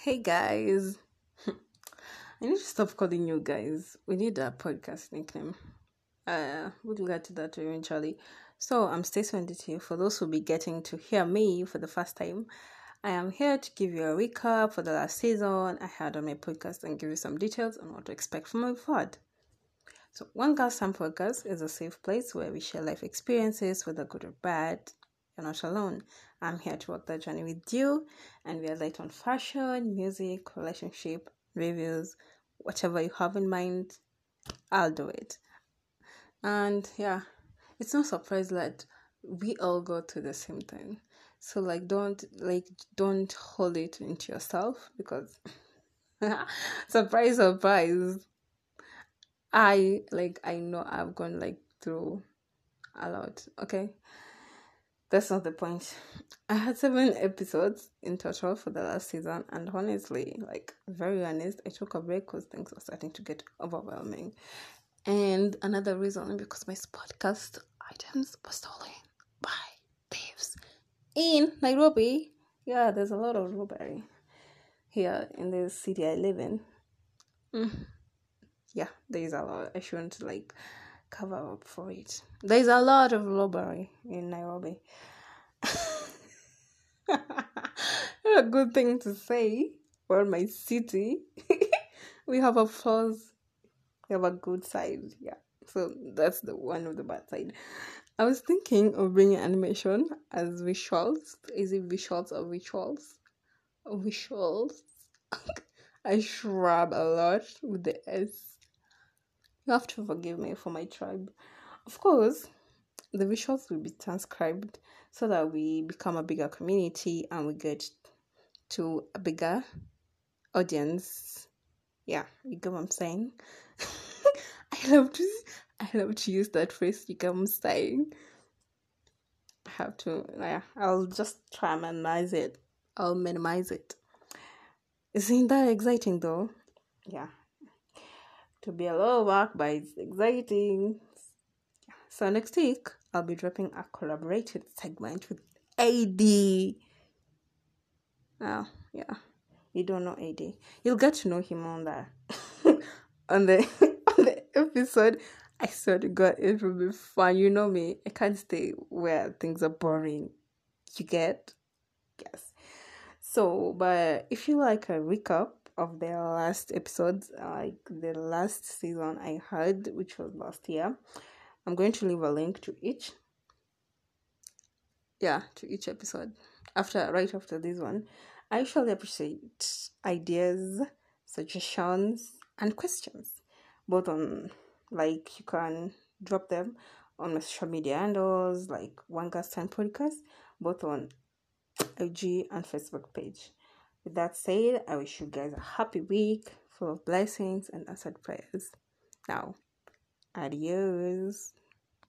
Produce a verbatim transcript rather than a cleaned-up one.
Hey guys, I need to stop calling you guys. We need a podcast nickname. Uh, we'll get to that eventually. So I'm Stacey Nditi. For those who'll be getting to hear me for the first time, I am here to give you a recap for the last season I had on my podcast and give you some details on what to expect from my pod. So One Girl Sam Podcast is a safe place where we share life experiences, whether good or bad. You're not alone. I'm here to walk that journey with you, and we are light on fashion, music, relationship, reviews, whatever you have in mind, I'll do it. And yeah, it's no surprise that we all go through the same thing. So like don't like don't hold it into yourself because surprise surprise. I like I know I've gone like through a lot. Okay. That's not the point. I had seven episodes in total for the last season, and honestly, like very honest, I took a break because things were starting to get overwhelming. And another reason because my podcast items were stolen by thieves in Nairobi. Yeah, there's a lot of robbery here in the city I live in. Mm. Yeah, there is a lot. I shouldn't like cover up for it. There's a lot of robbery in Nairobi. A good thing to say for my city. We have a flaws. We have a good side. Yeah. So that's the one of the bad side. I was thinking of bringing animation as visuals. Is it visuals or rituals? Visuals. I shrub a lot with the S. You have to forgive me for my tribe. Of course, the visuals will be transcribed so that we become a bigger community and we get to a bigger audience. Yeah, you get what I'm saying? I love to I love to use that phrase, you get what I'm saying? I have to yeah, I'll just try and minimize it. I'll minimize it. Isn't that exciting though? Yeah. To be a lot of work, but it's exciting. So next week I'll be dropping a collaborated segment with A D. Oh, yeah. You don't know A D. You'll get to know him on the on the on the episode. I swear to God, it will be fun. You know me. I can't stay where things are boring. You get? Yes. So, but if you like a recap of the last episodes, like the last season I had, which was last year, I'm going to leave a link to each. Yeah, to each episode. After right after this one. I usually appreciate ideas, suggestions, and questions. Both on like you can drop them on my social media handles like One Gas Time Podcast, both on I G and Facebook page. With that said, I wish you guys a happy week full of blessings and answered prayers. Now, adios.